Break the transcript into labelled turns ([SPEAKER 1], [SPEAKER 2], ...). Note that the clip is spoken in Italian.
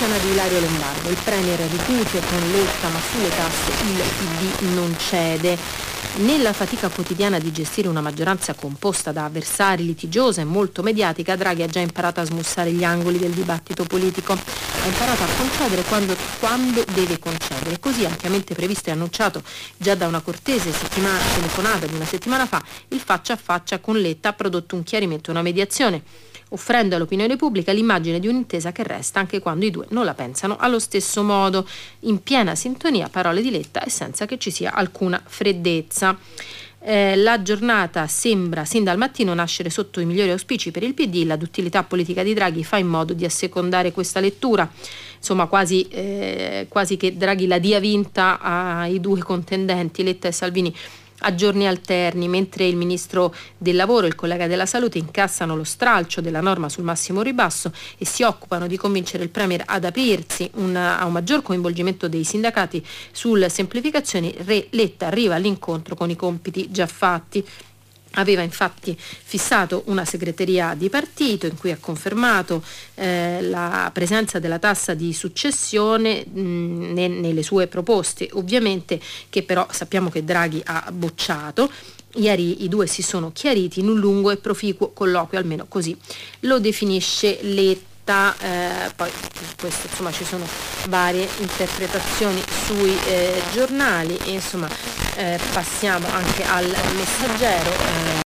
[SPEAKER 1] scena di Ilario Lombardo, il premier rifugio con Letta, ma sulle tasse il PD non cede. Nella fatica quotidiana di gestire una maggioranza composta da avversari, litigiosa e molto mediatica, Draghi ha già imparato a smussare gli angoli del dibattito politico. Ha imparato a concedere quando deve concedere. Così ampiamente previsto e annunciato già da una cortese telefonata di una settimana fa, il faccia a faccia con Letta ha prodotto un chiarimento e una mediazione, offrendo all'opinione pubblica l'immagine di un'intesa che resta anche quando i due non la pensano allo stesso modo, in piena sintonia, parole di Letta, e senza che ci sia alcuna freddezza. La giornata sembra sin dal mattino nascere sotto i migliori auspici per il PD. La duttilità politica di Draghi fa in modo di assecondare questa lettura, insomma quasi che Draghi la dia vinta ai due contendenti, Letta e Salvini, a giorni alterni, mentre il ministro del lavoro e il collega della salute incassano lo stralcio della norma sul massimo ribasso e si occupano di convincere il premier ad aprirsi a un maggior coinvolgimento dei sindacati sulle semplificazioni. Letta arriva all'incontro con i compiti già fatti. Aveva infatti fissato una segreteria di partito in cui ha confermato la presenza della tassa di successione nelle sue proposte, ovviamente, che però sappiamo che Draghi ha bocciato. Ieri i due si sono chiariti in un lungo e proficuo colloquio, almeno così lo definisce Letta. Poi questo, insomma, ci sono varie interpretazioni sui giornali e insomma passiamo anche al Messaggero.